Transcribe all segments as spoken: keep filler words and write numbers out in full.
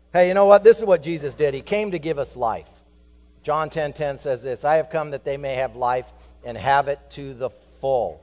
Hey, you know what? This is what Jesus did. He came to give us life. John ten ten says this, I have come that they may have life and have it to the full.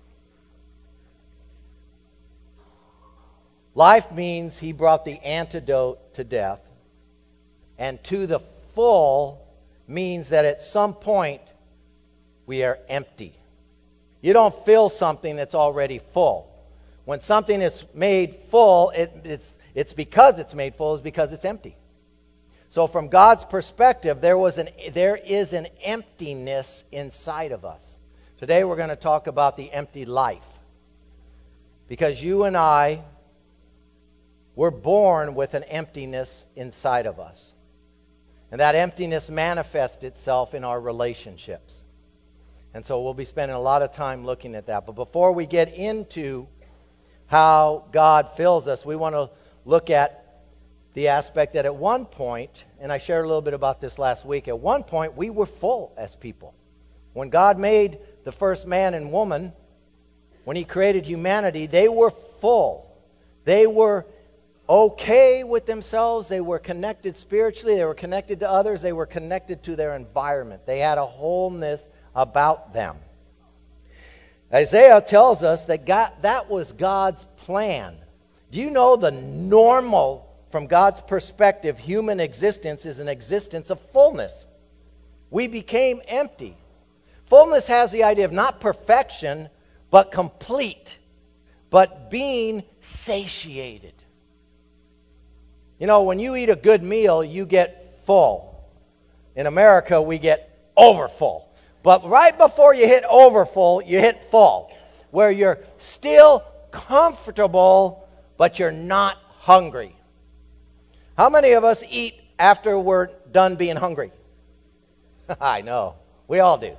Life means he brought the antidote to death. And to the full means that at some point we are empty. You don't fill something that's already full. When something is made full, it, it's, it's because it's made full, is because it's empty. So from God's perspective, there was an there is an emptiness inside of us. Today we're going to talk about the empty life. Because you and I were born with an emptiness inside of us. And that emptiness manifests itself in our relationships. And so we'll be spending a lot of time looking at that. But before we get into how God fills us, we want to look at the aspect that at one point, and I shared a little bit about this last week, at one point we were full as people. When God made the first man and woman, when He created humanity, they were full. They were okay with themselves. They were connected spiritually. They were connected to others. They were connected to their environment. They had a wholeness about them. Isaiah tells us that God, that was God's plan. Do you know the normal, from God's perspective, human existence is an existence of fullness? We became empty. Fullness has the idea of not perfection, but complete, but being satiated. You know, when you eat a good meal, you get full. In America, we get overfull. But right before you hit overfull, you hit full, where you're still comfortable, but you're not hungry. How many of us eat after we're done being hungry? I know. We all do.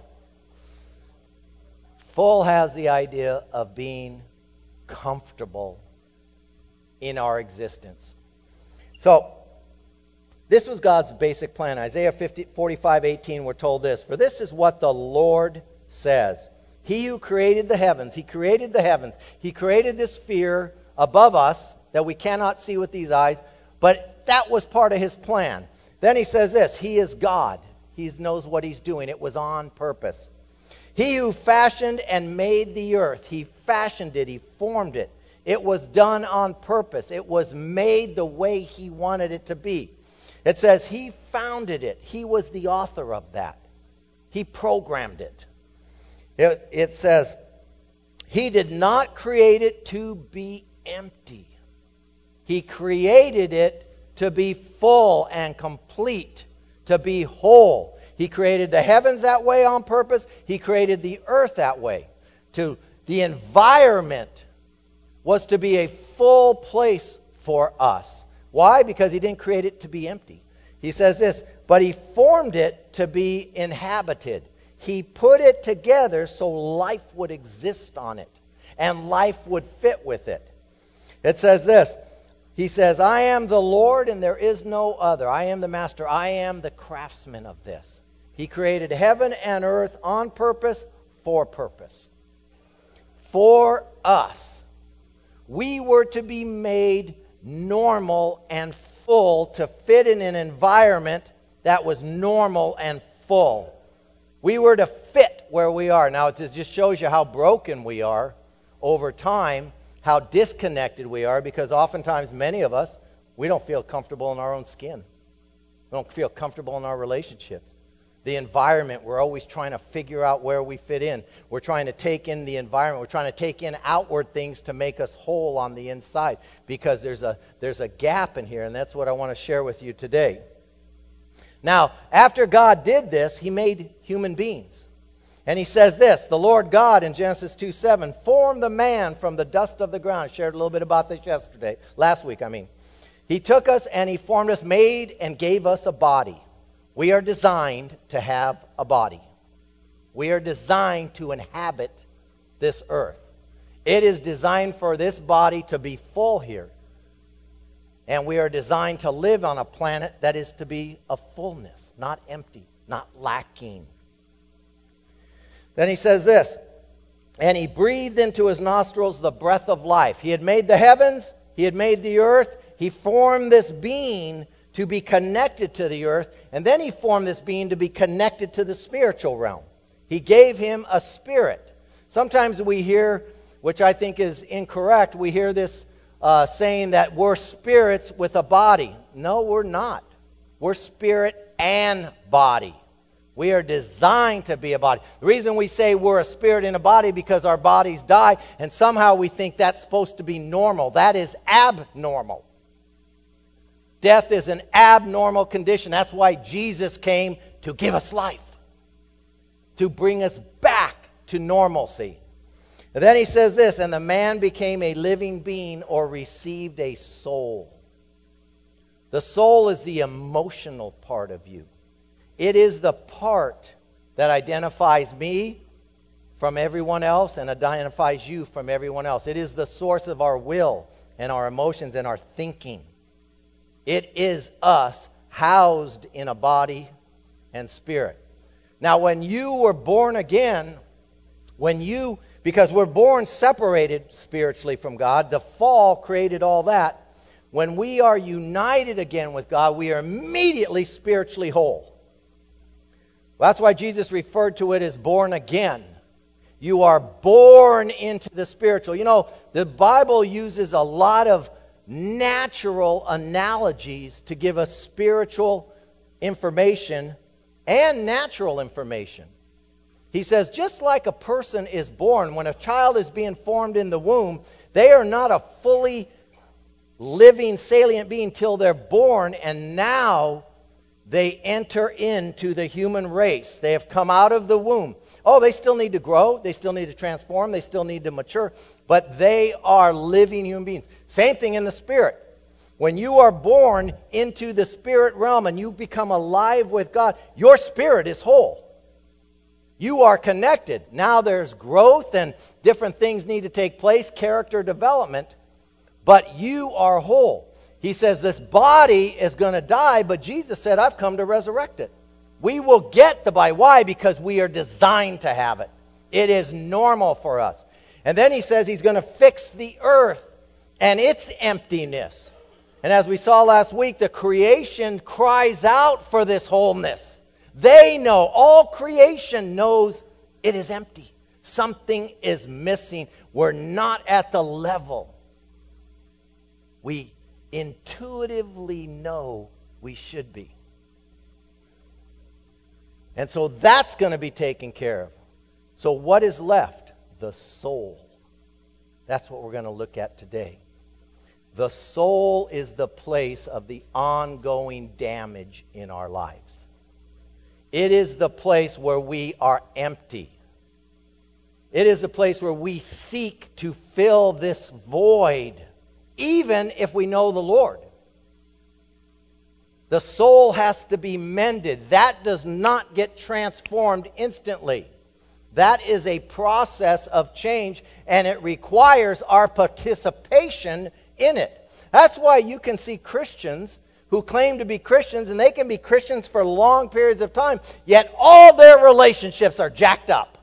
Full has the idea of being comfortable in our existence. So, this was God's basic plan. Isaiah forty-five eighteen, we're told this, for this is what the Lord says. He who created the heavens, He created the heavens. He created this sphere above us that we cannot see with these eyes, but that was part of His plan. Then He says this, He is God. He knows what He's doing. It was on purpose. He who fashioned and made the earth, He fashioned it, He formed it. It was done on purpose. It was made the way He wanted it to be. It says He founded it. He was the author of that. He programmed it. It, it says He did not create it to be empty. He created it to be full and complete, to be whole. He created the heavens that way on purpose. He created the earth that way. To the environment was to be a full place for us. Why? Because He didn't create it to be empty. He says this, but He formed it to be inhabited. He put it together so life would exist on it and life would fit with it. It says this, He says, I am the Lord and there is no other. I am the master. I am the craftsman of this. He created heaven and earth on purpose, for purpose. For us. We were to be made normal and full to fit in an environment that was normal and full. We were to fit where we are. Now, it just shows you how broken we are over time, how disconnected we are, because oftentimes many of us, we don't feel comfortable in our own skin. We don't feel comfortable in our relationships. The environment, we're always trying to figure out where we fit in. We're trying to take in the environment. We're trying to take in outward things to make us whole on the inside, because there's a there's a gap in here, and that's what I want to share with you today. Now, after God did this, He made human beings. And He says this, the Lord God in Genesis two seven, formed the man from the dust of the ground. I shared a little bit about this yesterday, last week, I mean. He took us and He formed us, made and gave us a body. We are designed to have a body. We are designed to inhabit this earth. It is designed for this body to be full here. And we are designed to live on a planet that is to be a fullness, not empty, not lacking. Then He says this, and He breathed into His nostrils the breath of life. He had made the heavens, He had made the earth, He formed this being to be connected to the earth, and then he formed this being to be connected to the spiritual realm. He gave him a spirit. Sometimes we hear, which I think is incorrect, we hear this uh, saying that we're spirits with a body. No, we're not. We're spirit and body. We are designed to be a body. The reason we say we're a spirit in a body because our bodies die, and somehow we think that's supposed to be normal. That is abnormal. Death is an abnormal condition. That's why Jesus came to give us life, to bring us back to normalcy. And then he says this, and the man became a living being or received a soul. The soul is the emotional part of you. It is the part that identifies me from everyone else and identifies you from everyone else. It is the source of our will and our emotions and our thinking. It is us housed in a body and spirit. Now, when you were born again, when you, because we're born separated spiritually from God, the fall created all that. When we are united again with God, we are immediately spiritually whole. Well, that's why Jesus referred to it as born again. You are born into the spiritual. You know, the Bible uses a lot of natural analogies to give us spiritual information and natural information. He says, just like a person is born, when a child is being formed in the womb, they are not a fully living, salient being till they're born, and now they enter into the human race. They have come out of the womb. Oh, they still need to grow. They still need to transform. They still need to mature. But they are living human beings. Same thing in the spirit. When you are born into the spirit realm and you become alive with God, your spirit is whole. You are connected. Now there's growth and different things need to take place, character development, but you are whole. He says this body is going to die, but Jesus said, I've come to resurrect it. We will get the body. Why? Because we are designed to have it. It is normal for us. And then he says he's going to fix the earth and its emptiness. And as we saw last week, the creation cries out for this wholeness. They know, all creation knows it is empty. Something is missing. We're not at the level we intuitively know we should be. And so that's going to be taken care of. So what is left? The soul. That's what we're going to look at today. The soul is the place of the ongoing damage in our lives. It is the place where we are empty. It is the place where we seek to fill this void, even if we know the Lord. The soul has to be mended. That does not get transformed instantly. That is a process of change, and it requires our participation in it. That's why you can see Christians who claim to be Christians, and they can be Christians for long periods of time, yet all their relationships are jacked up.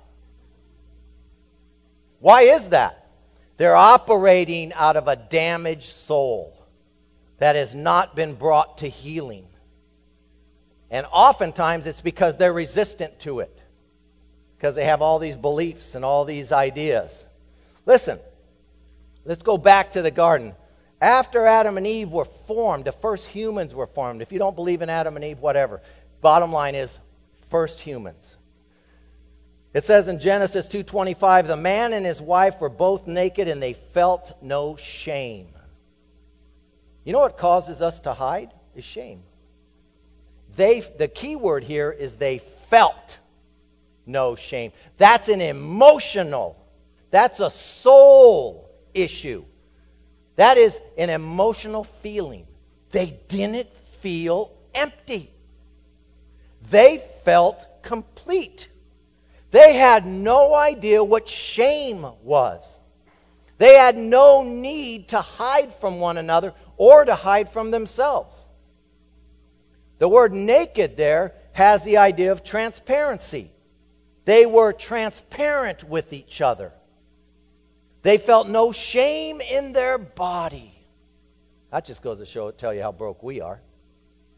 Why is that? They're operating out of a damaged soul that has not been brought to healing. And oftentimes it's because they're resistant to it, because they have all these beliefs and all these ideas. Listen, let's go back to the garden. After Adam and Eve were formed, the first humans were formed. If you don't believe in Adam and Eve, whatever. Bottom line is, first humans. It says in Genesis two twenty-five, the man and his wife were both naked and they felt no shame. You know what causes us to hide? Is shame. They, the key word here is they felt no shame. That's an emotional, that's a soul issue. That is an emotional feeling. They didn't feel empty. They felt complete. They had no idea what shame was. They had no need to hide from one another or to hide from themselves. The word naked there has the idea of transparency. They were transparent with each other. They felt no shame in their body. That just goes to show, tell you how broke we are.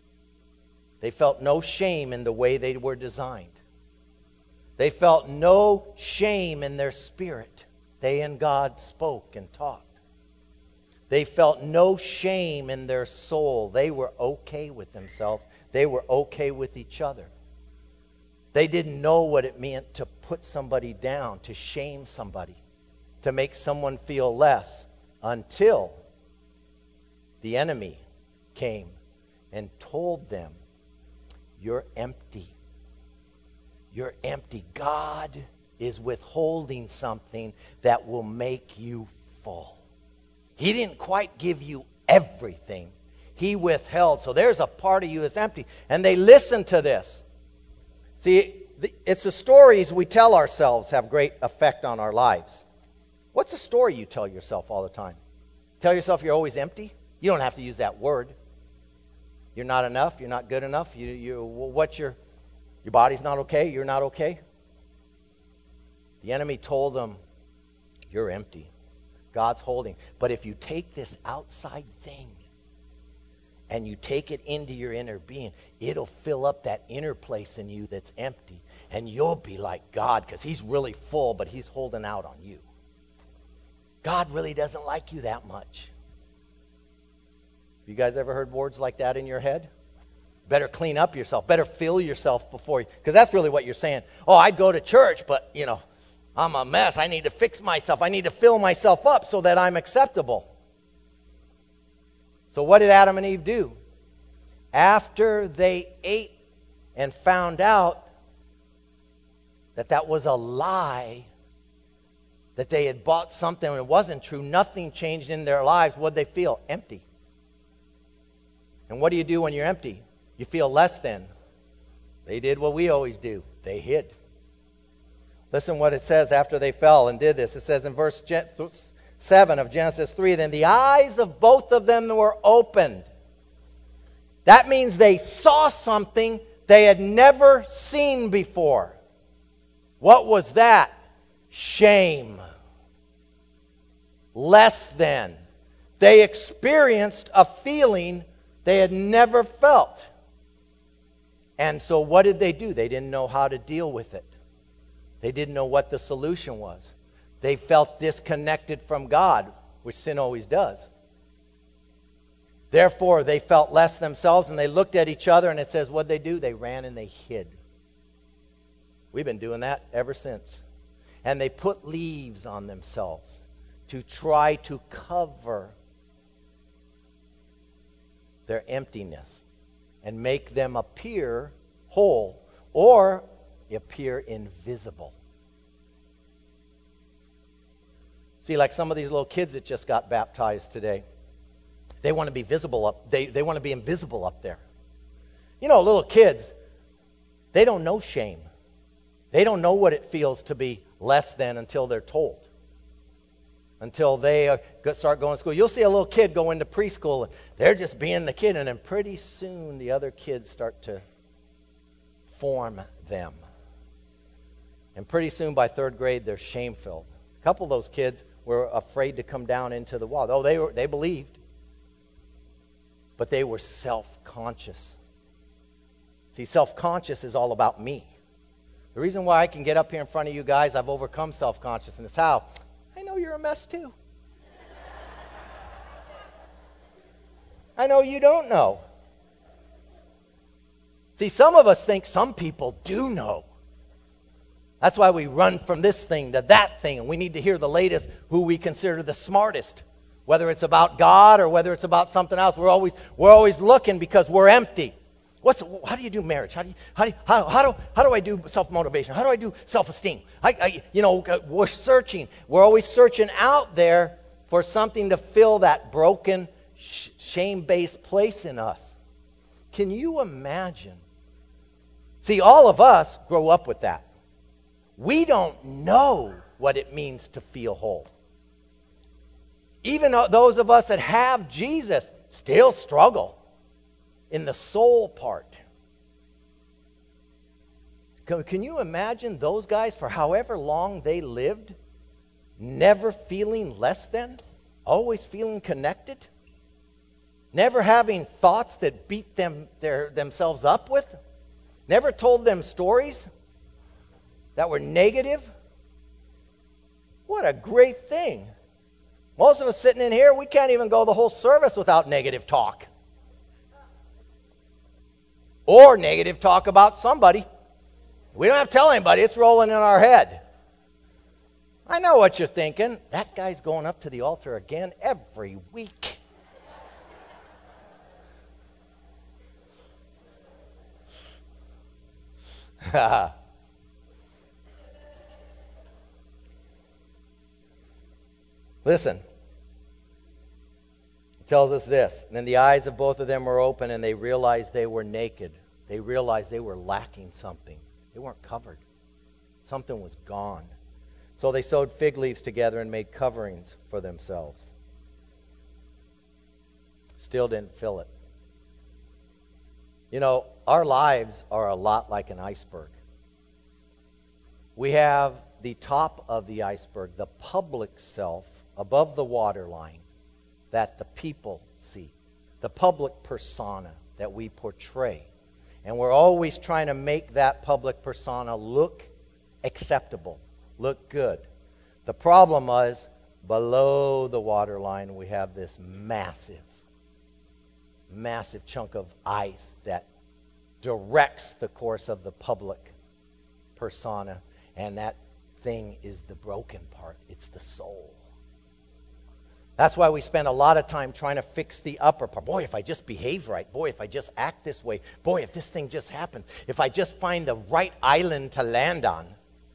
They felt no shame in the way they were designed. They felt no shame in their spirit. They and God spoke and talked. They felt no shame in their soul. They were okay with themselves. They were okay with each other. They didn't know what it meant to put somebody down, to shame somebody, to make someone feel less, until the enemy came and told them, you're empty. You're empty. God is withholding something that will make you full. He didn't quite give you everything. He withheld. So there's a part of you that's empty. And they listened to this. See, it's the stories we tell ourselves have great effect on our lives. What's the story you tell yourself all the time? Tell yourself you're always empty? You don't have to use that word. You're not enough. You're not good enough. You, you, what's your, your body's not okay. You're not okay. The enemy told them, you're empty. God's holding. But if you take this outside thing and you take it into your inner being, it'll fill up that inner place in you that's empty. And you'll be like God, because he's really full, but he's holding out on you. God really doesn't like you that much. You guys ever heard words like that in your head? Better clean up yourself. Better fill yourself before you. Because that's really what you're saying. Oh, I'd go to church, but, you know, I'm a mess. I need to fix myself. I need to fill myself up so that I'm acceptable. So what did Adam and Eve do? After they ate and found out that that was a lie, that they had bought something and it wasn't true, nothing changed in their lives, what did they feel? Empty. And what do you do when you're empty? You feel less than. They did what we always do. They hid. Listen what it says after they fell and did this. It says in verse seven of Genesis three, then the eyes of both of them were opened. That means they saw something they had never seen before. What was that? Shame. Less than. They experienced a feeling they had never felt. And so what did they do? They didn't know how to deal with it. They didn't know what the solution was. They felt disconnected from God, which sin always does. Therefore, they felt less themselves, and they looked at each other, and it says, what did they do? They ran and they hid. We've been doing that ever since. And they put leaves on themselves to try to cover their emptiness and make them appear whole or appear invisible. See, like some of these little kids that just got baptized today, they want to be visible up, they, they want to be invisible up there. You know, little kids, they don't know shame. They don't know what it feels to be less than until they're told. Until they uh, start going to school. You'll see a little kid go into preschool, and they're just being the kid, and then pretty soon the other kids start to form them. And pretty soon by third grade, they're shame-filled. A couple of those kids were afraid to come down into the wild. Oh, they were, they believed. But they were self-conscious. See, self-conscious is all about me. The reason why I can get up here in front of you guys, I've overcome self-consciousness. How? I know you're a mess too. I know you don't know. See, some of us think some people do know. That's why we run from this thing to that thing, and we need to hear the latest, who we consider the smartest. Whether it's about God or whether it's about something else, we're always we're always looking because we're empty. What's how do you do marriage? How do you how do you, how, how do how do I do self-motivation? How do I do self-esteem? I, I you know we're searching. We're always searching out there for something to fill that broken, sh- shame-based place in us. Can you imagine? See, all of us grow up with that. We don't know what it means to feel whole. Even those of us that have Jesus still struggle in the soul part. Can you imagine those guys, for however long they lived, never feeling less than, always feeling connected? Never having thoughts that beat them their, themselves up with? Never told them stories that were negative? What a great thing. Most of us sitting in here, we can't even go the whole service without negative talk. Or negative talk about somebody. We don't have to tell anybody, it's rolling in our head. I know what you're thinking. That guy's going up to the altar again every week. Listen. It tells us this. And then the eyes of both of them were open, and they realized they were naked. They realized they were lacking something. They weren't covered. Something was gone. So they sewed fig leaves together and made coverings for themselves. Still didn't fill it. You know, our lives are a lot like an iceberg. We have the top of the iceberg, the public self, above the waterline that the people see, the public persona that we portray. And we're always trying to make that public persona look acceptable, look good. The problem is, below the waterline, we have this massive, massive chunk of ice that directs the course of the public persona. And that thing is the broken part. It's the soul. That's why we spend a lot of time trying to fix the upper part. Boy, if I just behave right. Boy, if I just act this way. Boy, if this thing just happened. If I just find the right island to land on.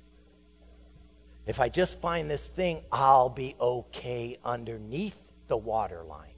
If I just find this thing, I'll be okay underneath the waterline.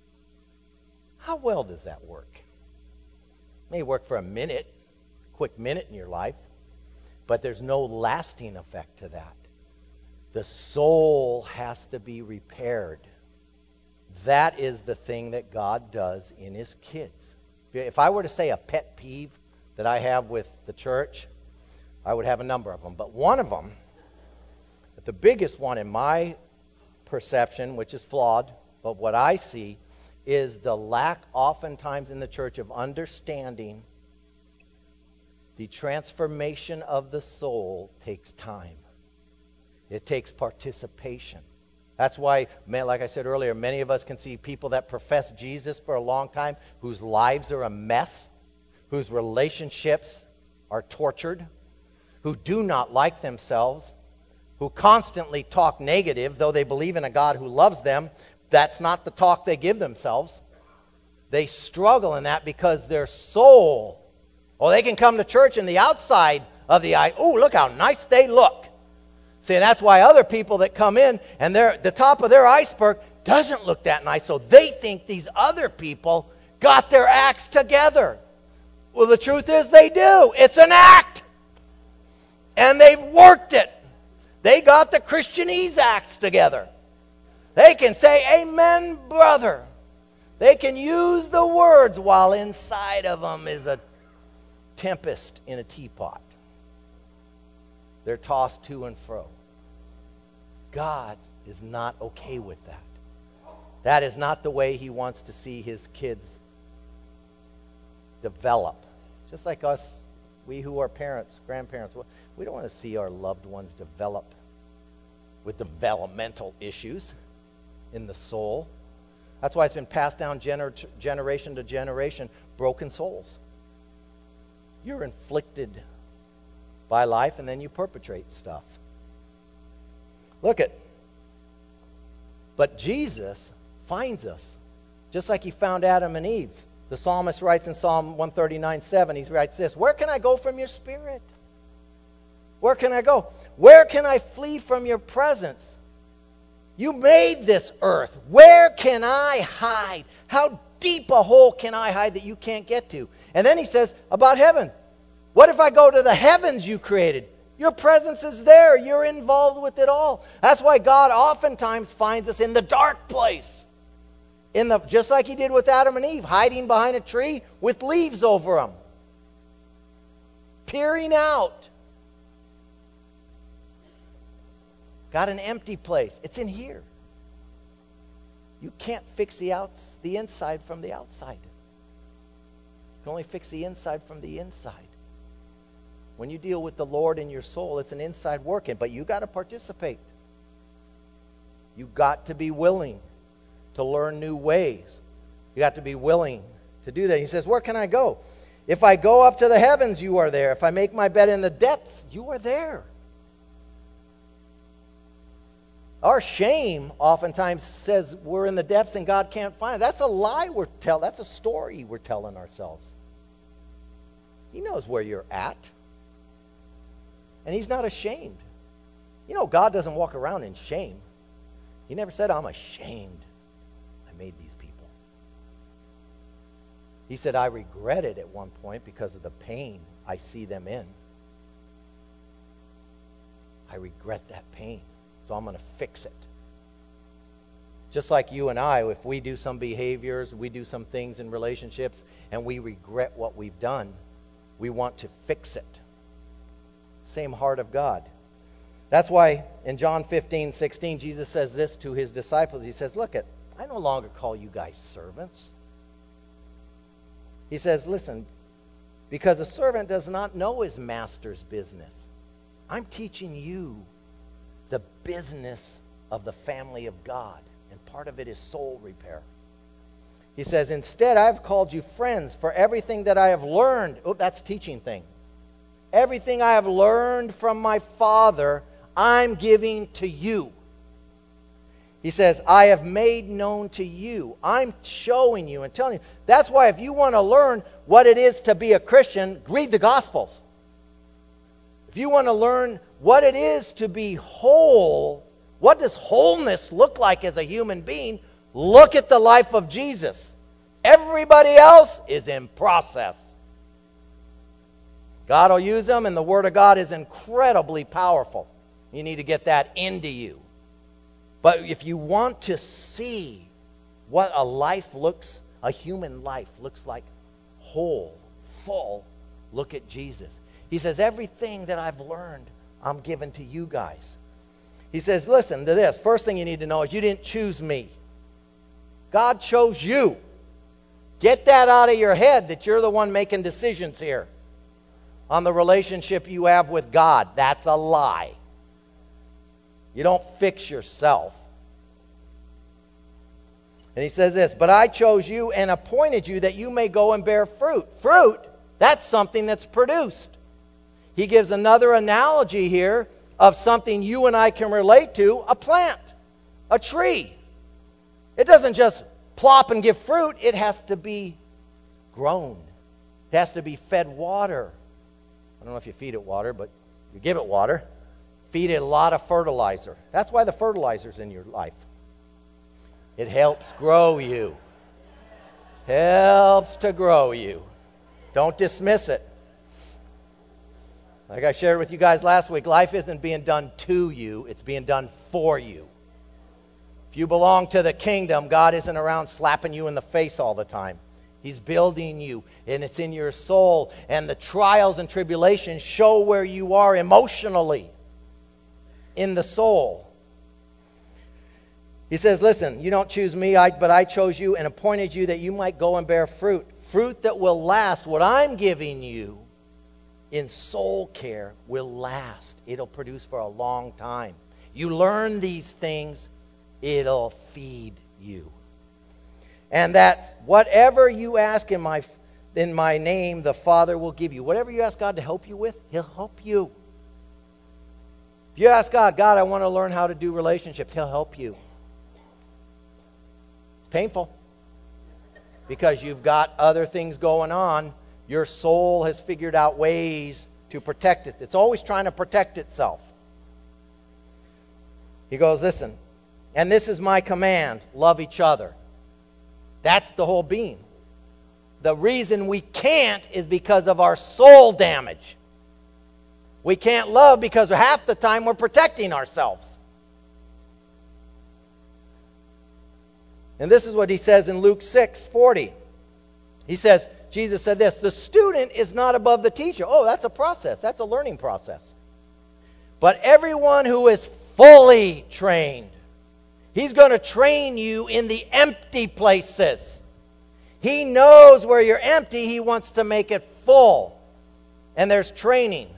How well does that work? It may work for a minute, a quick minute in your life, but there's no lasting effect to that. The soul has to be repaired. That is the thing that God does in His kids. If I were to say a pet peeve that I have with the church, I would have a number of them. But one of them, the biggest one in my perception, which is flawed, but what I see, is the lack oftentimes in the church of understanding the transformation of the soul takes time. It takes participation. That's why, like I said earlier, many of us can see people that profess Jesus for a long time, whose lives are a mess, whose relationships are tortured, who do not like themselves, who constantly talk negative, though they believe in a God who loves them. That's not the talk they give themselves. They struggle in that because their soul, well, they can come to church and the outside of the eye, oh, look how nice they look. See, that's why other people that come in and they're, the top of their iceberg doesn't look that nice, so they think these other people got their acts together. Well, the truth is they do. It's an act. And they've worked it. They got the Christianese act together. They can say, amen, brother. They can use the words while inside of them is a tempest in a teapot. They're tossed to and fro. God is not okay with that. That is not the way He wants to see His kids develop. Just like us, we who are parents, grandparents, we don't want to see our loved ones develop with developmental issues in the soul. That's why it's been passed down gener- generation to generation, broken souls. You're inflicted by life and then you perpetrate stuff. Look at, but Jesus finds us just like He found Adam and Eve. The psalmist writes in Psalm one thirty-nine seven, he writes this, where can I go from your spirit? Where can I go? Where can I flee from your presence? You made this earth. Where can I hide? How deep a hole can I hide that you can't get to? And then he says about heaven. What if I go to the heavens you created? Your presence is there. You're involved with it all. That's why God oftentimes finds us in the dark place. In the, just like He did with Adam and Eve, hiding behind a tree with leaves over them. Peering out. Got an empty place. It's in here. You can't fix the outs, the inside from the outside. You can only fix the inside from the inside. When you deal with the Lord in your soul, it's an inside working, but you got to participate. You got to be willing to learn new ways. You got to be willing to do that. He says, where can I go? If I go up to the heavens, you are there. If I make my bed in the depths, you are there. Our shame oftentimes says we're in the depths and God can't find it. That's a lie we're telling. That's a story we're telling ourselves. He knows where you're at. And He's not ashamed. You know, God doesn't walk around in shame. He never said, I'm ashamed I made these people. He said, I regret it at one point because of the pain I see them in. I regret that pain. So I'm going to fix it. Just like you and I, if we do some behaviors, we do some things in relationships, and we regret what we've done, we want to fix it. Same heart of God. That's why in John fifteen, sixteen, Jesus says this to His disciples. He says, look, it, I no longer call you guys servants. He says, listen, because a servant does not know his master's business. I'm teaching you the business of the family of God, and part of it is soul repair. He says, instead, I've called you friends, for everything that I have learned. Oh, that's teaching thing. Everything I have learned from my Father, I'm giving to you. He says, I have made known to you. I'm showing you and telling you. That's why if you want to learn what it is to be a Christian, read the Gospels. If you want to learn what it is to be whole, what does wholeness look like as a human being, look at the life of Jesus. Everybody else is in process. God will use them, and the Word of God is incredibly powerful. You need to get that into you. But if you want to see what a life looks, a human life looks like, whole, full, look at Jesus. He says, everything that I've learned, I'm giving to you guys. He says, listen to this. First thing you need to know is you didn't choose me. God chose you. Get that out of your head that you're the one making decisions here on the relationship you have with God. That's a lie. You don't fix yourself. And he says this, but I chose you and appointed you that you may go and bear fruit. Fruit, that's something that's produced. He gives another analogy here of something you and I can relate to, a plant, a tree. It doesn't just plop and give fruit. It has to be grown. It has to be fed water. I don't know if you feed it water, but you give it water. Feed it a lot of fertilizer. That's why the fertilizer's in your life. It helps grow you. Helps to grow you. Don't dismiss it. Like I shared with you guys last week, life isn't being done to you, it's being done for you. If you belong to the kingdom, God isn't around slapping you in the face all the time. He's building you, and it's in your soul, and the trials and tribulations show where you are emotionally in the soul. He says, listen, you don't choose me, I, but I chose you and appointed you that you might go and bear fruit. Fruit that will last. What I'm giving you in soul care will last. It'll produce for a long time. You learn these things, it'll feed you. And that's whatever you ask in my in my name, the Father will give you. Whatever you ask God to help you with, He'll help you. If you ask God, God, I want to learn how to do relationships, He'll help you. It's painful because you've got other things going on. Your soul has figured out ways to protect it. It's always trying to protect itself. He goes, listen, and this is my command, love each other. That's the whole being. The reason we can't is because of our soul damage. We can't love because half the time we're protecting ourselves. And this is what he says in Luke six forty. He says, Jesus said this, the student is not above the teacher. Oh, that's a process. That's a learning process. But everyone who is fully trained. He's going to train you in the empty places. He knows where you're empty. He wants to make it full. And there's training.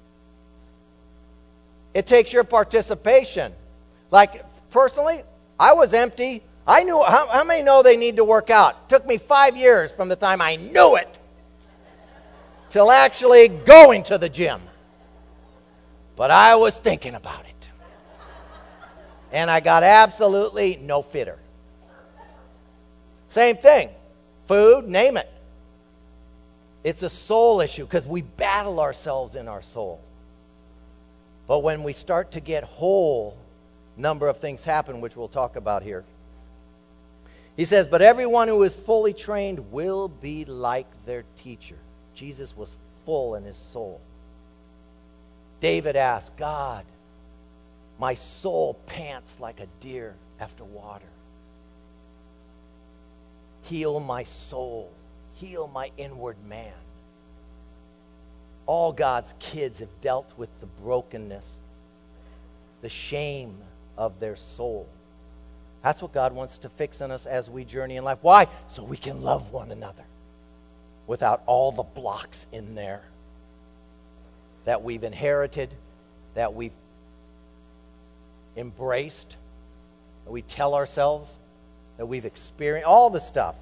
It takes your participation. Like, personally, I was empty. I knew, how, how many know they need to work out? It took me five years from the time I knew it till actually going to the gym. But I was thinking about it. And I got absolutely no fitter. Same thing. Food, name it. It's a soul issue because we battle ourselves in our soul. But when we start to get whole, a number of things happen, which we'll talk about here. He says, but everyone who is fully trained will be like their teacher. Jesus was full in his soul. David asked, God, my soul pants like a deer after water. Heal my soul. Heal my inward man. All God's kids have dealt with the brokenness, the shame of their soul. That's what God wants to fix in us as we journey in life. Why? So we can love one another without all the blocks in there that we've inherited, that we've embraced, that we tell ourselves, that we've experienced, all the stuff.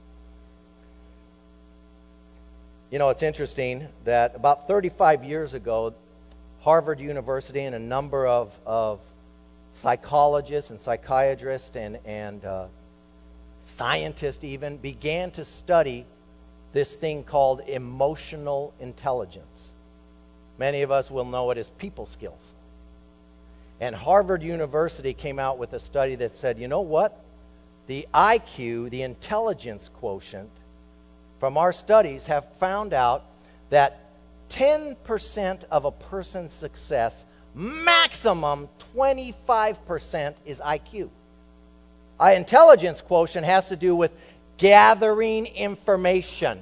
You know, it's interesting that about thirty-five years ago, Harvard University and a number of, of psychologists and psychiatrists and, and uh, scientists even began to study this thing called emotional intelligence. Many of us will know it as people skills. And Harvard University came out with a study that said, you know what? The I Q, the intelligence quotient, from our studies have found out that ten percent of a person's success, maximum twenty-five percent is I Q. Our intelligence quotient has to do with gathering information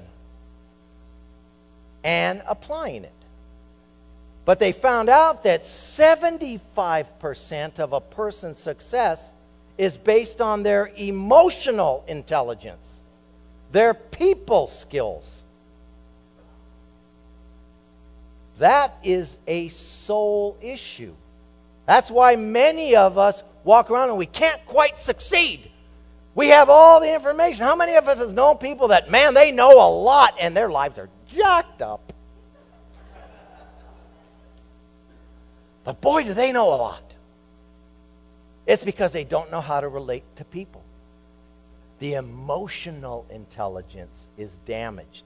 and applying it. But they found out that seventy-five percent of a person's success is based on their emotional intelligence, their people skills. That is a soul issue. That's why many of us walk around and we can't quite succeed. We have all the information. How many of us have known people that, man, they know a lot and their lives are jacked up? But boy, do they know a lot. It's because they don't know how to relate to people. The emotional intelligence is damaged.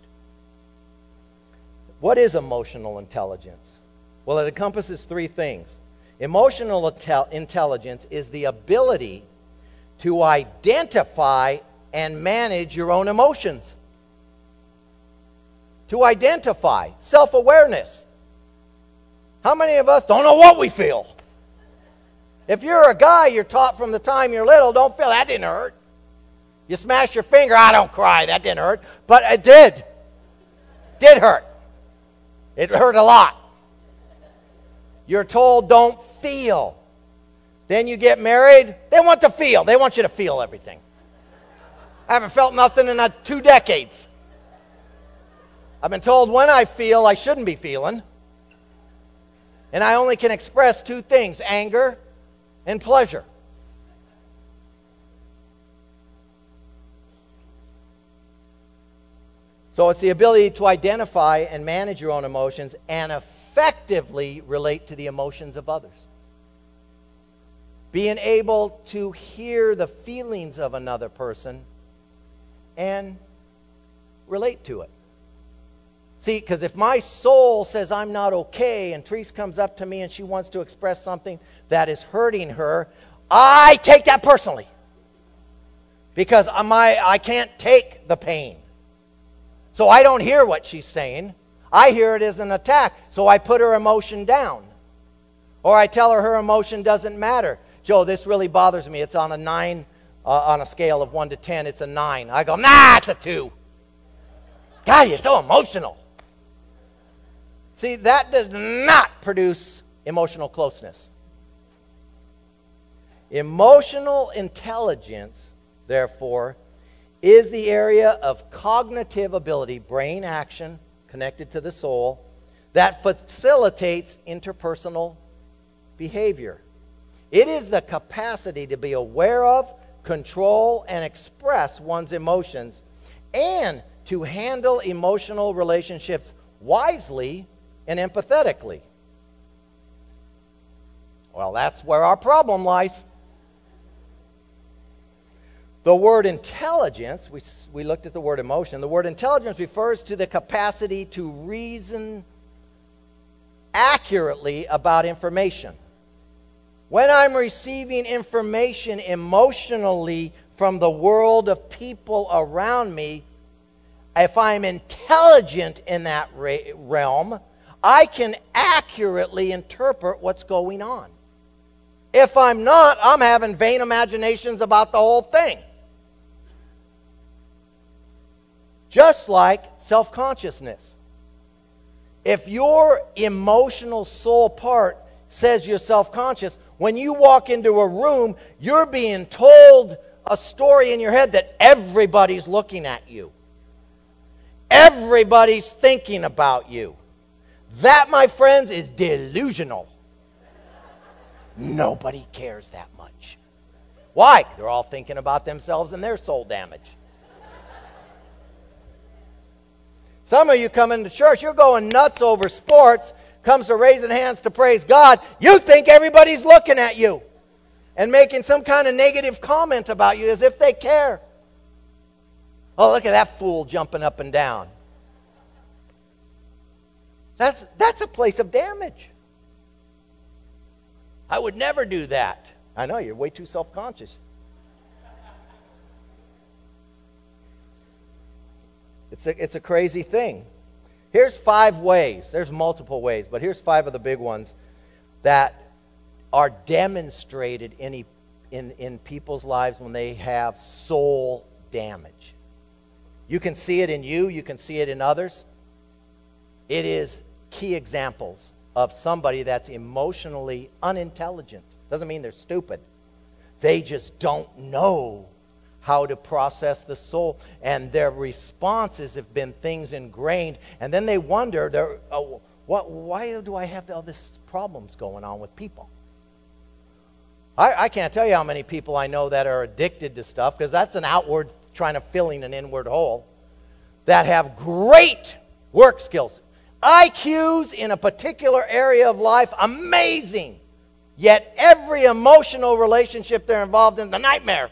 What is emotional intelligence? Well, it encompasses three things. Emotional intel- intelligence is the ability to identify and manage your own emotions. To identify, self-awareness. How many of us don't know what we feel? If you're a guy, you're taught from the time you're little, don't feel, that didn't hurt. You smash your finger, I don't cry, that didn't hurt. But it did. Did hurt. It hurt a lot. You're told don't feel. Then you get married, they want to feel. They want you to feel everything. I haven't felt nothing in uh, two decades. I've been told when I feel, I shouldn't be feeling. And I only can express two things, anger and pleasure. So it's the ability to identify and manage your own emotions and effectively relate to the emotions of others. Being able to hear the feelings of another person and relate to it. See, because if my soul says I'm not okay and Therese comes up to me and she wants to express something that is hurting her, I take that personally. Because my, I can't take the pain. So I don't hear what she's saying. I hear it as an attack. So I put her emotion down. Or I tell her her emotion doesn't matter. Joe, this really bothers me. It's on a nine, uh, on a scale of one to ten. It's a nine. I go, nah, it's a two. God, you're so emotional. See, that does not produce emotional closeness. Emotional intelligence, therefore, is the area of cognitive ability, brain action connected to the soul, that facilitates interpersonal behavior. It is the capacity to be aware of, control, and express one's emotions, and to handle emotional relationships wisely and empathetically. Well, that's where our problem lies. The word intelligence, we, we looked at the word emotion. The word intelligence refers to the capacity to reason accurately about information. When I'm receiving information emotionally from the world of people around me, if I'm intelligent in that re- realm, I can accurately interpret what's going on. If I'm not, I'm having vain imaginations about the whole thing. Just like self-consciousness. If your emotional soul part says you're self-conscious, when you walk into a room, you're being told a story in your head that everybody's looking at you. Everybody's thinking about you. That, my friends, is delusional. Nobody cares that much. Why? They're all thinking about themselves and their soul damage. Some of you come into church, you're going nuts over sports, comes to raising hands to praise God. You think everybody's looking at you and making some kind of negative comment about you as if they care. Oh, look at that fool jumping up and down. That's, that's a place of damage. I would never do that. I know, you're way too self-conscious. It's a, it's a crazy thing. Here's five ways. There's multiple ways, but here's five of the big ones that are demonstrated in, in, in people's lives when they have soul damage. You can see it in you. You can see it in others. It is key examples of somebody that's emotionally unintelligent. Doesn't mean they're stupid. They just don't know how to process the soul, and their responses have been things ingrained, and then they wonder, oh, what, why do I have all these problems going on with people? I, I can't tell you how many people I know that are addicted to stuff, because that's an outward trying to filling an inward hole, that have great work skills. I Qs in a particular area of life, amazing. Yet every emotional relationship they're involved in is a nightmare.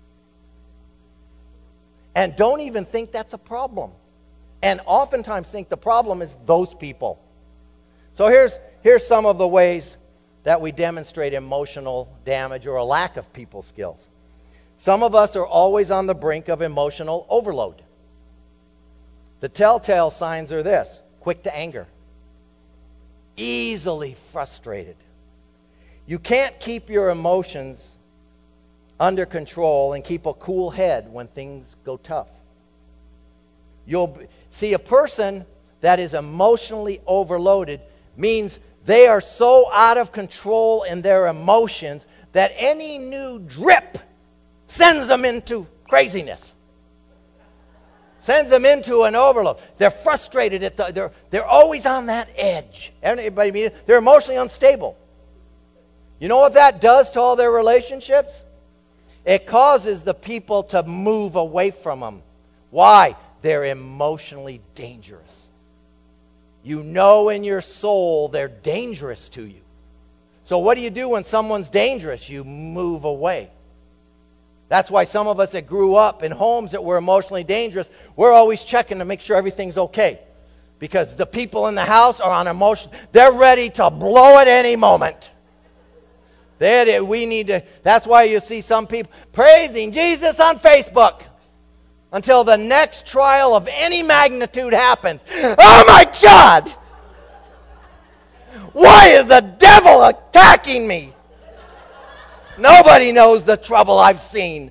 And don't even think that's a problem. And oftentimes think the problem is those people. So here's, here's some of the ways that we demonstrate emotional damage or a lack of people skills. Some of us are always on the brink of emotional overload. The telltale signs are this: quick to anger, easily frustrated. You can't keep your emotions under control and keep a cool head when things go tough. You'll see, a person that is emotionally overloaded means they are so out of control in their emotions that any new drip sends them into craziness. Sends them into an overload. They're frustrated. At the, they're, they're always on that edge. Everybody, they're emotionally unstable. You know what that does to all their relationships? It causes the people to move away from them. Why? They're emotionally dangerous. You know in your soul they're dangerous to you. So what do you do when someone's dangerous? You move away. That's why some of us that grew up in homes that were emotionally dangerous, we're always checking to make sure everything's okay. Because the people in the house are on emotion. They're ready to blow at any moment. They, we need to, that's why you see some people praising Jesus on Facebook until the next trial of any magnitude happens. Oh my God! Why is the devil attacking me? Nobody knows the trouble I've seen.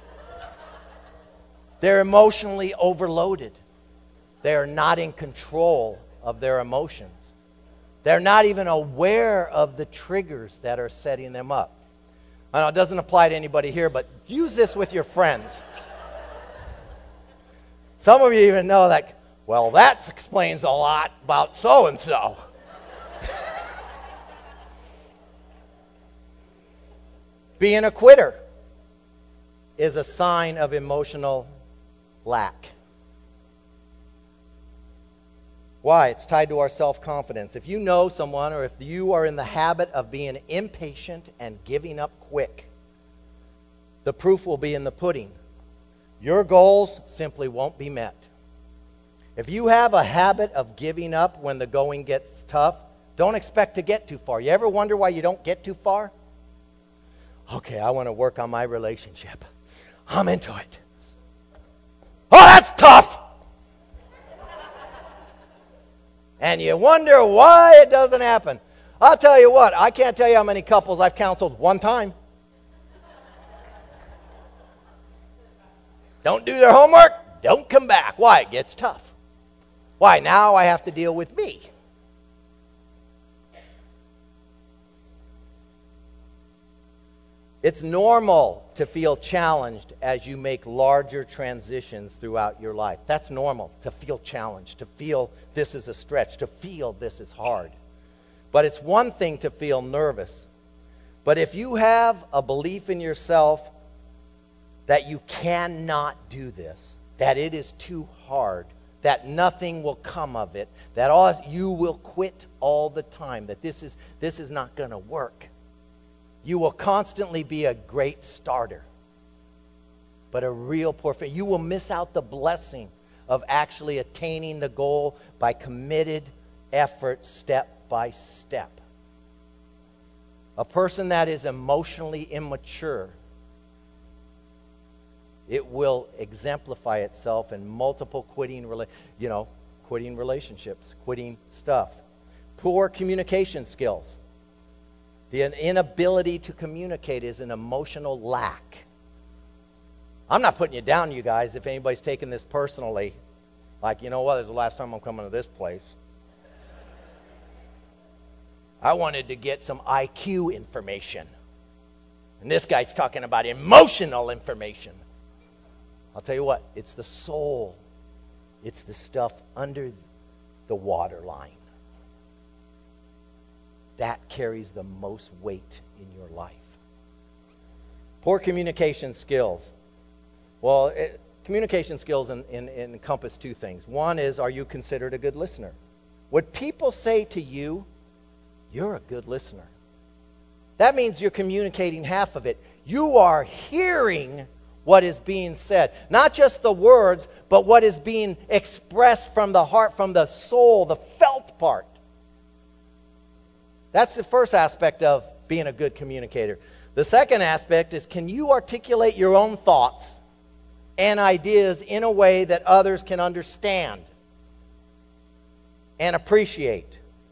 They're emotionally overloaded. They're not in control of their emotions. They're not even aware of the triggers that are setting them up. I know it doesn't apply to anybody here, but use this with your friends. Some of you even know, like, well, that explains a lot about so-and-so. Being a quitter is a sign of emotional lack. Why? It's tied to our self-confidence. If you know someone, or if you are in the habit of being impatient and giving up quick, the proof will be in the pudding. Your goals simply won't be met. If you have a habit of giving up when the going gets tough, don't expect to get too far. You ever wonder why you don't get too far? Okay, I want to work on my relationship. I'm into it. Oh, that's tough! And you wonder why it doesn't happen. I'll tell you what, I can't tell you how many couples I've counseled one time. Don't do their homework, don't come back. Why? It gets tough. Why? Now I have to deal with me. It's normal to feel challenged as you make larger transitions throughout your life. That's normal, to feel challenged, to feel this is a stretch, to feel this is hard. But it's one thing to feel nervous. But if you have a belief in yourself that you cannot do this, that it is too hard, that nothing will come of it, that all, you will quit all the time, that this is, this is not going to work, you will constantly be a great starter, but a real poor fit. You will miss out the blessing of actually attaining the goal by committed effort step by step. A person that is emotionally immature, it will exemplify itself in multiple quitting, rela- you know, quitting relationships, quitting stuff. Poor communication skills. The inability to communicate is an emotional lack. I'm not putting you down, you guys, if anybody's taking this personally. Like, you know what, this is the last time I'm coming to this place. I wanted to get some I Q information. And this guy's talking about emotional information. I'll tell you what, it's the soul. It's the stuff under the waterline. That carries the most weight in your life. Poor communication skills. Well, it, communication skills in, in, in encompass two things. One is, are you considered a good listener? What people say to you, you're a good listener. That means you're communicating half of it. You are hearing what is being said. Not just the words, but what is being expressed from the heart, from the soul, the felt part. That's the first aspect of being a good communicator. The second aspect is, can you articulate your own thoughts and ideas in a way that others can understand and appreciate?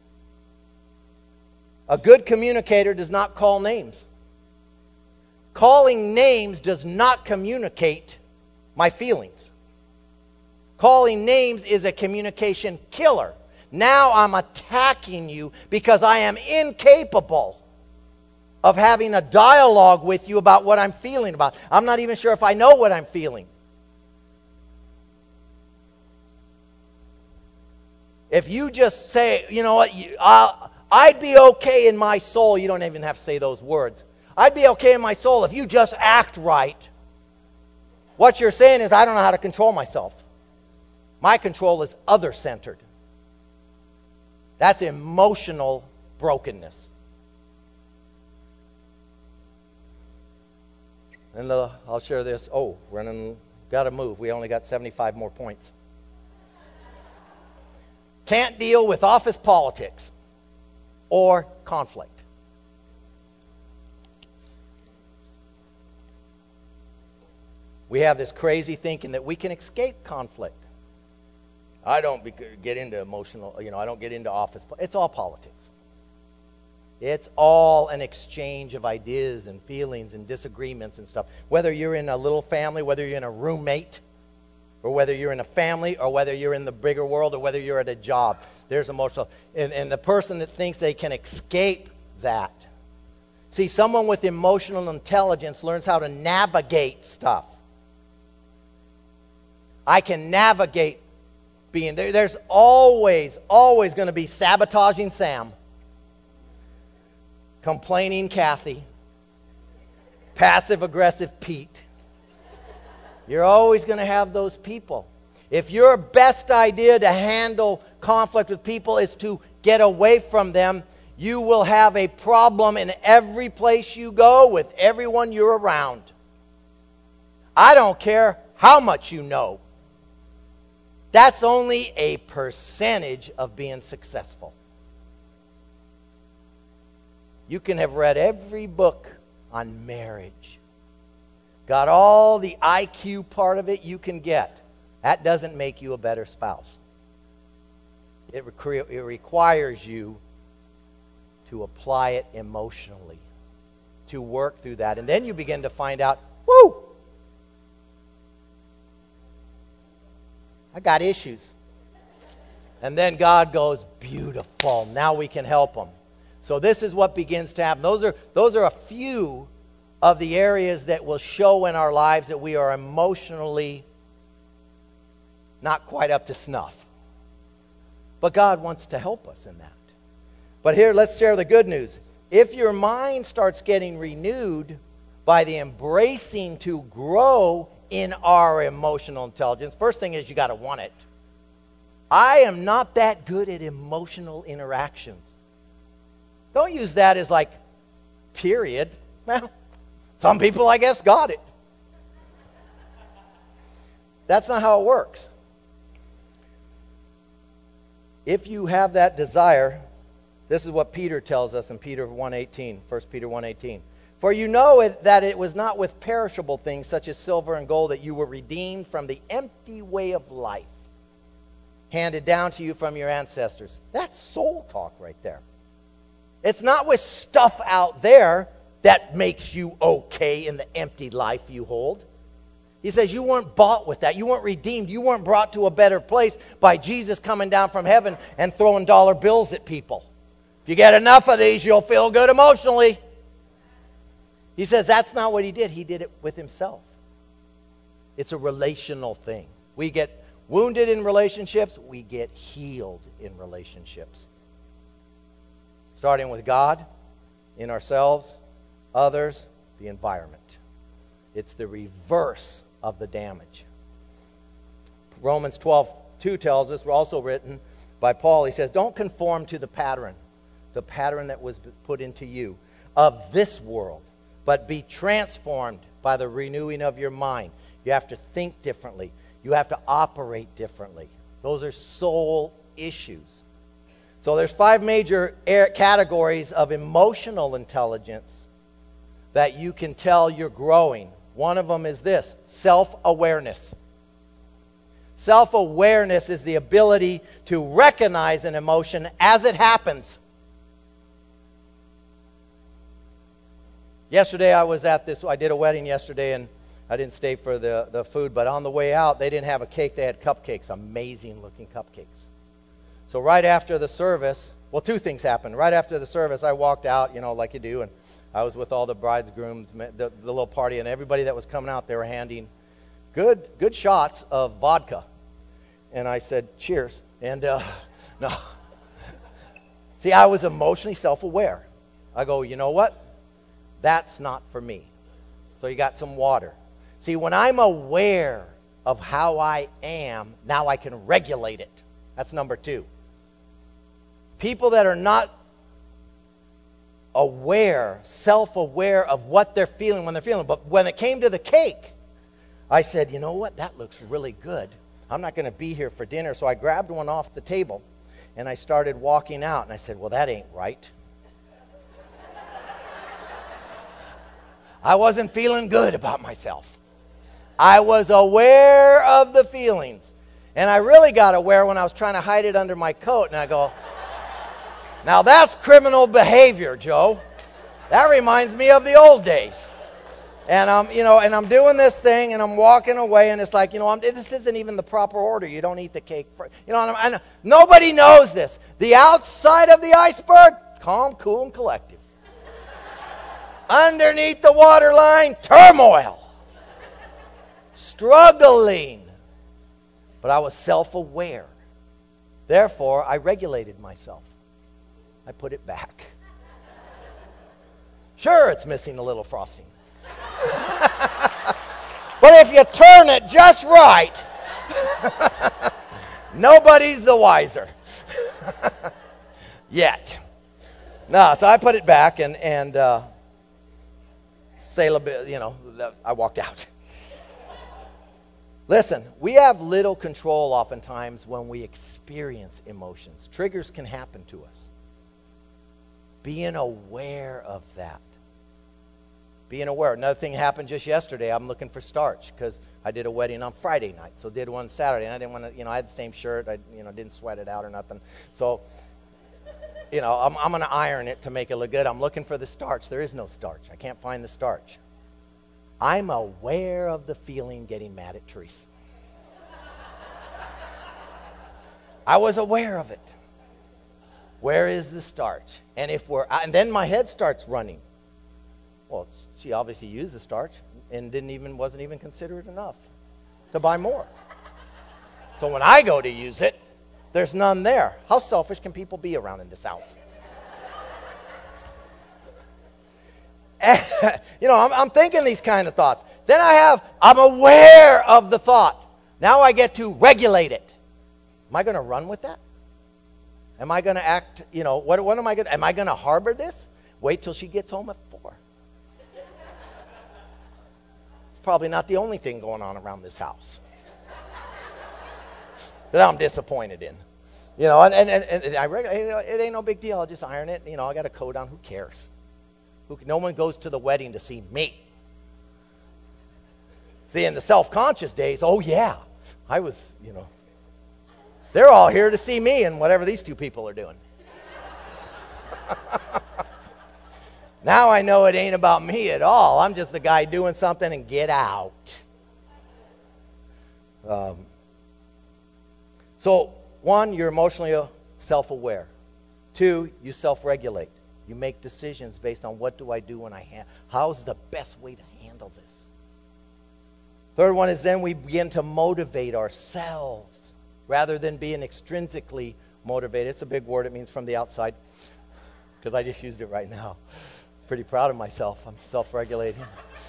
A good communicator does not call names. Calling names does not communicate my feelings. Calling names is a communication killer. Now I'm attacking you because I am incapable of having a dialogue with you about what I'm feeling about. I'm not even sure if I know what I'm feeling. If you just say, you know what, you, I'll, I'd be okay in my soul. You don't even have to say those words. I'd be okay in my soul if you just act right. What you're saying is, I don't know how to control myself. My control is other-centered. That's emotional brokenness. And the, I'll share this. Oh, running, got to move. We only got seventy-five more points. Can't deal with office politics or conflict. We have this crazy thinking that we can escape conflict. I don't get into emotional, you know, I don't get into office. It's all politics. It's all an exchange of ideas and feelings and disagreements and stuff. Whether you're in a little family, whether you're in a roommate, or whether you're in a family, or whether you're in the bigger world, or whether you're at a job, there's emotional. And, and the person that thinks they can escape that, See, someone with emotional intelligence learns how to navigate stuff. I can navigate being there. There's always, always going to be sabotaging Sam, complaining Kathy, passive-aggressive Pete. You're always going to have those people. If your best idea to handle conflict with people is to get away from them, you will have a problem in every place you go with everyone you're around. I don't care how much you know. That's only a percentage of being successful. You can have read every book on marriage. Got all the I Q part of it you can get. That doesn't make you a better spouse. It, re- it requires you to apply it emotionally, to work through that. And then you begin to find out, whoo, I got issues. And then God goes, beautiful, now we can help them. So this is what begins to happen. Those are, those are a few of the areas that will show in our lives that we are emotionally not quite up to snuff. But God wants to help us in that. But here, let's share the good news. If your mind starts getting renewed by the embracing to grow in our emotional intelligence, first thing is you got to want it. I am not that good at emotional interactions. Don't use that as like, period. Well, some people, I guess, got it. That's not how it works. If you have that desire, this is what Peter tells us in Peter one eighteen, First Peter one eighteen. For you know it, that it was not with perishable things such as silver and gold that you were redeemed from the empty way of life handed down to you from your ancestors. That's soul talk right there. It's not with stuff out there that makes you okay in the empty life you hold. He says you weren't bought with that. You weren't redeemed. You weren't brought to a better place by Jesus coming down from heaven and throwing dollar bills at people. If you get enough of these, you'll feel good emotionally. He says that's not what he did. He did it with himself. It's a relational thing. We get wounded in relationships. We get healed in relationships. Starting with God, in ourselves, others, the environment. It's the reverse of the damage. Romans twelve two tells us, we're also written by Paul, he says, don't conform to the pattern, the pattern that was put into you of this world, but be transformed by the renewing of your mind. You have to think differently. You have to operate differently. Those are soul issues. So there's five major categories of emotional intelligence that you can tell you're growing. One of them is this, self-awareness. Self-awareness is the ability to recognize an emotion as it happens. Yesterday I was at this, I did a wedding yesterday and I didn't stay for the, the food, but on the way out they didn't have a cake, they had cupcakes, amazing looking cupcakes. So right after the service, well, two things happened. Right after the service, I walked out, you know, like you do, and I was with all the brides, grooms, the, the little party, and everybody that was coming out, they were handing good good shots of vodka. And I said, cheers. And, uh, no. See, I was emotionally self-aware. I go, you know what? That's not for me. So you got some water. See, when I'm aware of how I am, now I can regulate it. That's number two. People that are not aware, self-aware of what they're feeling when they're feeling. But when it came to the cake, I said, you know what? That looks really good. I'm not going to be here for dinner. So I grabbed one off the table and I started walking out. And I said, well, that ain't right. I wasn't feeling good about myself. I was aware of the feelings. And I really got aware when I was trying to hide it under my coat. And I go, now that's criminal behavior, Joe. That reminds me of the old days. And I'm, you know, and I'm doing this thing, and I'm walking away, and it's like, you know, I'm, this isn't even the proper order. You don't eat the cake, for, you know. And I'm, and nobody knows this. The outside of the iceberg, calm, cool, and collective. Underneath the waterline, turmoil. Struggling. But I was self-aware. Therefore, I regulated myself. I put it back. Sure, it's missing a little frosting. But if you turn it just right, nobody's the wiser. Yet. No, so I put it back and, and uh, sail a bit, you know, I walked out. Listen, we have little control oftentimes when we experience emotions. Triggers can happen to us. Being aware of that. Being aware. Another thing happened just yesterday. I'm looking for starch because I did a wedding on Friday night. So did one Saturday. And I didn't want to, you know, I had the same shirt. I, you know, didn't sweat it out or nothing. So, you know, I'm, I'm going to iron it to make it look good. I'm looking for the starch. There is no starch. I can't find the starch. I'm aware of the feeling getting mad at Teresa. I was aware of it. Where is the starch? And if we're, and then my head starts running. Well, she obviously used the starch and didn't even wasn't even considerate enough to buy more. So when I go to use it, there's none there. How selfish can people be around in this house? You know, I'm, I'm thinking these kind of thoughts. Then I have, I'm aware of the thought. Now I get to regulate it. Am I going to run with that? Am I going to act, you know, what, what am I going to, am I going to harbor this? Wait till she gets home at four. It's probably not the only thing going on around this house that I'm disappointed in. You know, and, and, and, and I, it ain't no big deal. I'll just iron it. You know, I got a coat on. Who cares? Who, no one goes to the wedding to see me. See, in the self-conscious days, oh yeah, I was, you know, they're all here to see me and whatever these two people are doing. Now I know it ain't about me at all. I'm just the guy doing something and get out. Um, so, one, you're emotionally self-aware. Two, you self-regulate. You make decisions based on what do I do when I ha- how's the best way to handle this. Third one is then we begin to motivate ourselves rather than being extrinsically motivated. It's a big word. It means from the outside because I just used it right now. Pretty proud of myself. I'm self-regulating.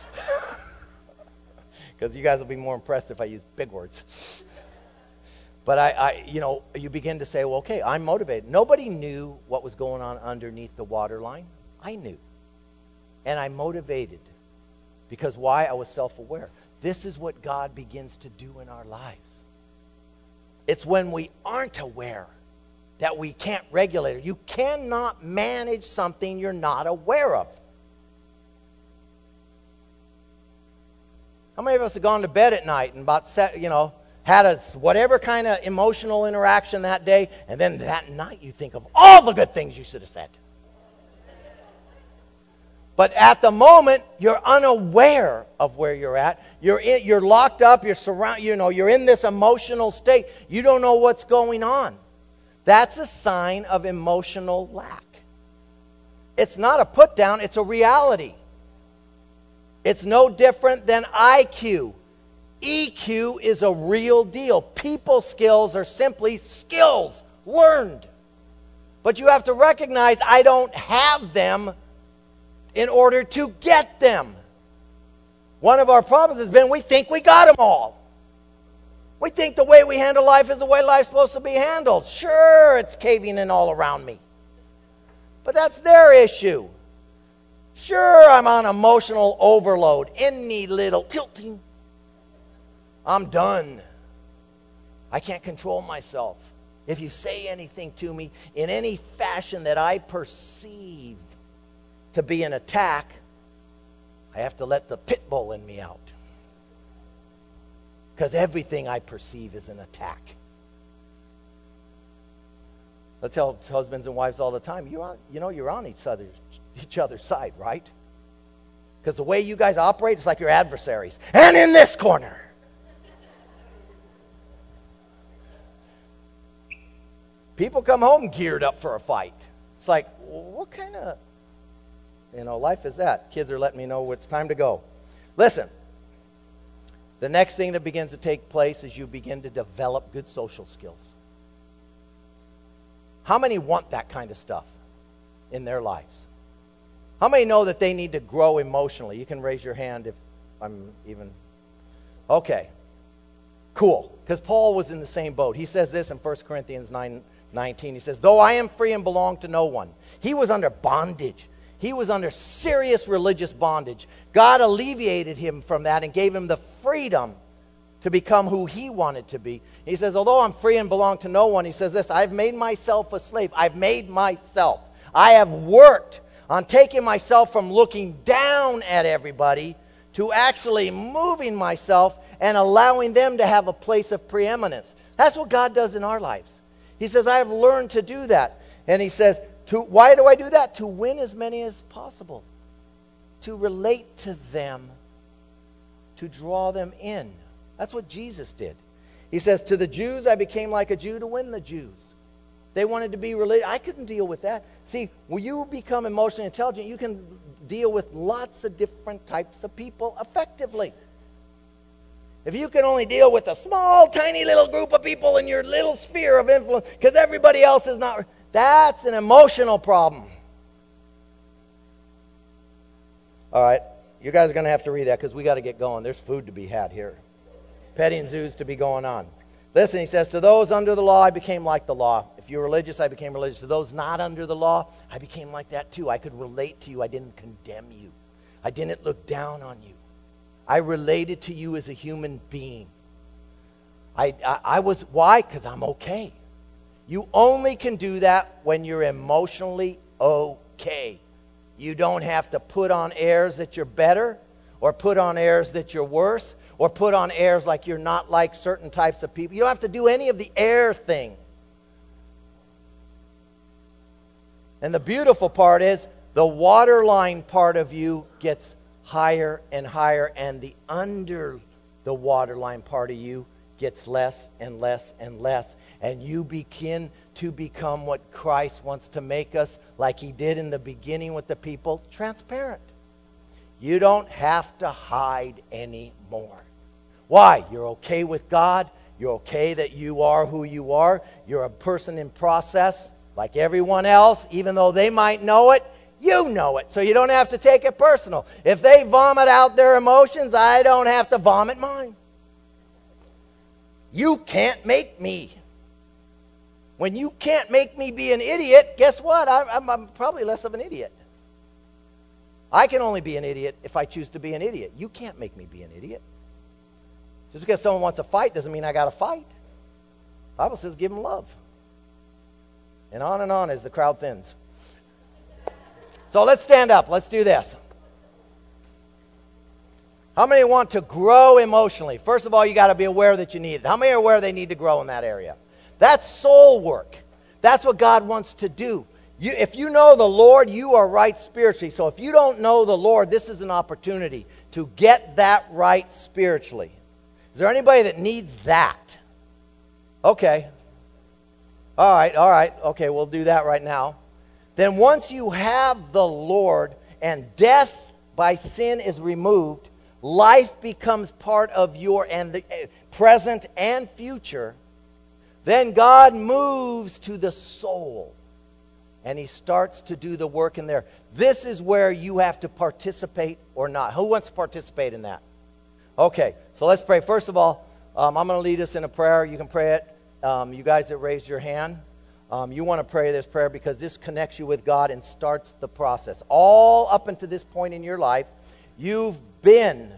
Because you guys will be more impressed if I use big words. But I, I, you know, you begin to say, well, okay, I'm motivated. Nobody knew what was going on underneath the waterline. I knew. And I motivated. Because why? I was self-aware. This is what God begins to do in our lives. It's when we aren't aware that we can't regulate it. You cannot manage something you're not aware of. How many of us have gone to bed at night and about, you know, had a whatever kind of emotional interaction that day, and then that night you think of all the good things you should have said. But at the moment, you're unaware of where you're at. You're in, you're locked up. You're surround, you know, you're in this emotional state. You don't know what's going on. That's a sign of emotional lack. It's not a put down. It's a reality. It's no different than I Q. E Q is a real deal. People skills are simply skills learned. But you have to recognize I don't have them in order to get them. One of our problems has been we think we got them all. We think the way we handle life is the way life's supposed to be handled. Sure, it's caving in all around me. But that's their issue. Sure, I'm on emotional overload. Any little tilting, I'm done. I can't control myself. If you say anything to me in any fashion that I perceive to be an attack, I have to let the pit bull in me out. Because everything I perceive is an attack. I tell husbands and wives all the time, you're on, you know you're on each other's, each other's side, right? Because the way you guys operate is like your adversaries. And in this corner. People come home geared up for a fight. It's like, well, what kind of You know, life is that. Kids are letting me know it's time to go. Listen, the next thing that begins to take place is you begin to develop good social skills. How many want that kind of stuff in their lives? How many know that they need to grow emotionally? You can raise your hand if I'm even... Okay. Cool. Because Paul was in the same boat. He says this in First Corinthians nine nineteen. He says, though I am free and belong to no one. He was under bondage. He was under serious religious bondage. God alleviated him from that and gave him the freedom to become who he wanted to be. He says, although I'm free and belong to no one, he says this, I've made myself a slave. I've made myself. I have worked on taking myself from looking down at everybody to actually moving myself and allowing them to have a place of preeminence. That's what God does in our lives. He says, I have learned to do that. And he says, to, why do I do that? To win as many as possible. To relate to them. To draw them in. That's what Jesus did. He says, to the Jews, I became like a Jew to win the Jews. They wanted to be religious. I couldn't deal with that. See, when you become emotionally intelligent, you can deal with lots of different types of people effectively. If you can only deal with a small, tiny little group of people in your little sphere of influence, because everybody else is not, that's an emotional problem. All right, you guys are going to have to read that because we got to get going. There's food to be had here. Petting zoos to be going on. Listen, he says, to those under the law, I became like the law. If you're religious, I became religious. To those not under the law, I became like that too. I could relate to you. I didn't condemn you. I didn't look down on you. I related to you as a human being. I, I, I was, why? Because I'm okay. You only can do that when you're emotionally okay. You don't have to put on airs that you're better, or put on airs that you're worse, or put on airs like you're not like certain types of people. You don't have to do any of the air thing. And the beautiful part is, the waterline part of you gets higher and higher, and the under the waterline part of you gets less and less and less. And you begin to become what Christ wants to make us, like he did in the beginning with the people, transparent. You don't have to hide anymore. Why? You're okay with God. You're okay that you are who you are. You're a person in process like everyone else. Even though they might know it, you know it. So you don't have to take it personal. If they vomit out their emotions, I don't have to vomit mine. You can't make me. When you can't make me be an idiot, guess what? I, I'm, I'm probably less of an idiot. I can only be an idiot if I choose to be an idiot. You can't make me be an idiot. Just because someone wants to fight doesn't mean I got to fight. The Bible says give them love. And on and on as the crowd thins. So let's stand up. Let's do this. How many want to grow emotionally? First of all, you got to be aware that you need it. How many are aware they need to grow in that area? That's soul work. That's what God wants to do. You, if you know the Lord, you are right spiritually. So if you don't know the Lord, this is an opportunity to get that right spiritually. Is there anybody that needs that? Okay. All right, all right. Okay, we'll do that right now. Then once you have the Lord and death by sin is removed, life becomes part of your and the present and future, then God moves to the soul and he starts to do the work in there. This is where you have to participate or not. Who wants to participate in that? Okay, so let's pray. First of all, um, I'm going to lead us in a prayer. You can pray it. Um, you guys that raised your hand, um, you want to pray this prayer because this connects you with God and starts the process. All up until this point in your life, you've been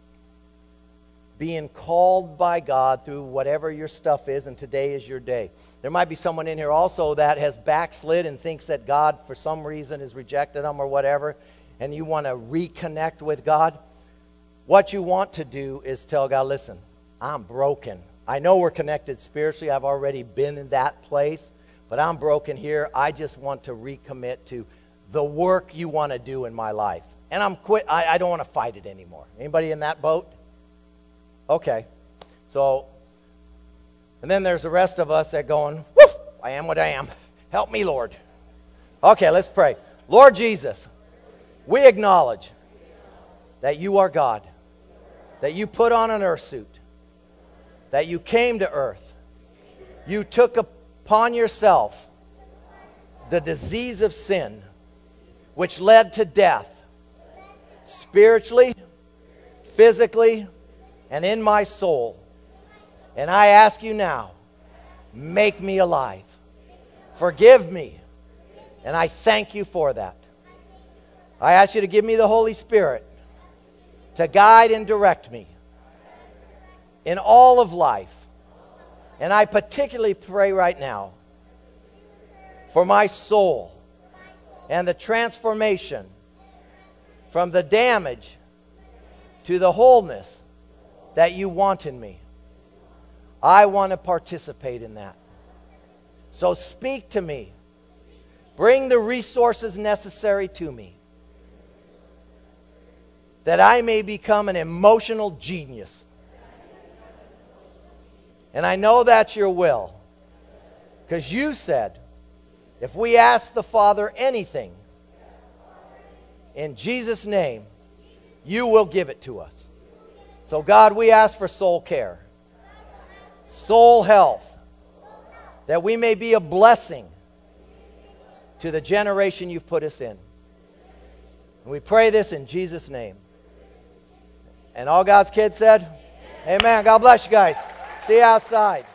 being called by God through whatever your stuff is, and today is your day. There might be someone in here also that has backslid and thinks that God, for some reason, has rejected them or whatever, and you want to reconnect with God. What you want to do is tell God, listen, I'm broken. I know we're connected spiritually. I've already been in that place, but I'm broken here. I just want to recommit to the work you want to do in my life. And I'm quit. I, I don't want to fight it anymore. Anybody in that boat? Okay. So, and then there's the rest of us that going, whoo, I am what I am. Help me, Lord. Okay, let's pray. Lord Jesus, We acknowledge that you are God, that you put on an earth suit, that you came to earth. You took upon yourself the disease of sin, which led to death, spiritually, physically, and in my soul. And I ask you now, make me alive. Forgive me. And I thank you for that. I ask you to give me the Holy Spirit to guide and direct me in all of life. And I particularly pray right now for my soul and the transformation from the damage to the wholeness that you want in me. I want to participate in that. So speak to me. Bring the resources necessary to me, that I may become an emotional genius. And I know that's your will, because you said, if we ask the Father anything, in Jesus' name, you will give it to us. So God, we ask for soul care, soul health, that we may be a blessing to the generation you've put us in. And we pray this in Jesus' name. And all God's kids said, amen. God bless you guys. See you outside.